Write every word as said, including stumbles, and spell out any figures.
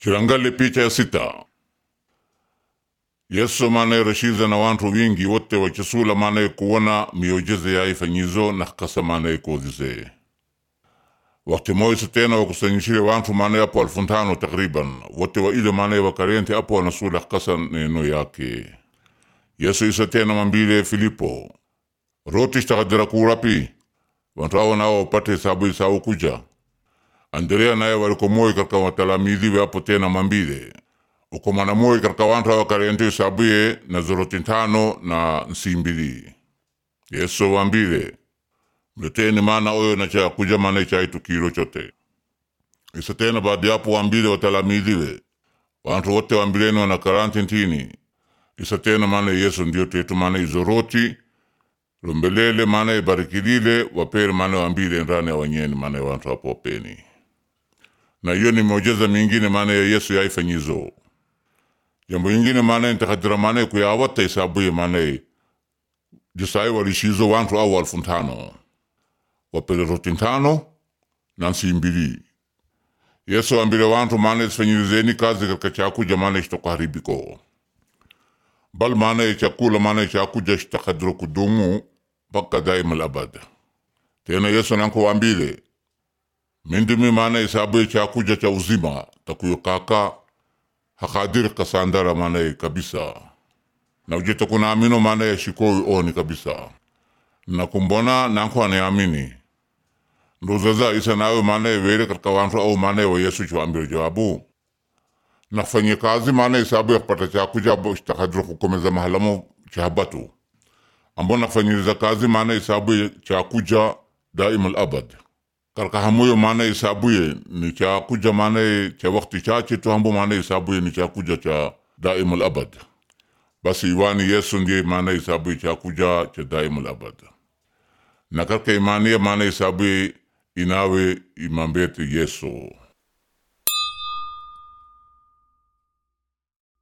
Chirangali picha ya sita. Yesu maana rashiza na wantu wingi wote wachisula maana kuona miujiza ya ifanyizo na kasa maana kuzize. Wakati moja tena wakusanyishile wantu maana hapo elfu tano takriban wote wa ile maana wakarente hapo wanasula kasa neno yake. Yesu isa tena mambile Filipo, roti shtakadira kurapi wantu hao nao wapate hesabu isao kuja. Andrea naye waliko moyo katika watalamidhi hapo tena mambile ukomana moyo katika wantu hao karente hesabuye na zoroti tano na nsimbili. Yesu wambile mleteni maana oyo na cha kuja maana cha itu kilo chote. Isa tena baada hapo wambile watalamidhiwe wantu wote wambileni wana karantintini. Isa tena maana Yesu ndio tetu maana izoroti lombelele maana ibarikilile wapere maana wambile ndani ya wanyeni maana wantu hapo wapeni. Na hiyo ni miujiza mingine maana ya Yesu yaifanyizo. Jambo ingine maana nitakadira maana kuyawata isabuye maana jisai walishizo wantu au elfu tano wapele roti tano na nsimbili. Yesu ambile wantu maana isifanyizeni kazi katika chakuja maana ishtokaharibiko. Bal maana chakula maana chakuja ishtakadiro kudumu baka daima labad. Tena Yesu nanko wambile mindimi maana isabuye chakuja cha uzima takuyo kaka hakadir kasandara maana kabisa. Na ujeta kuna amino maana ya shikoi oni kabisa. Na kumbona nanko anaamini. Ndozaza isa nawe maana wele katika wantu au maana wa Yesu chuambile jawabu. Nafanya kazi maana isabu ya kupata chakuja ishtakadiro kukomeza mahalamo chahabatu. Ambo nafanyiriza kazi maana isabu ya chakuja daima al-abad. Karka hamuyo maana isabuye ni chakuja maana cha wakati chache tu hambo maana isabuye ni chakuja cha daima al-abad. Basi iwani Yesu ndiye maana isabuye chakuja cha daima al-abad. Na karka imani ya maana isabuye inawe imambete Yesu.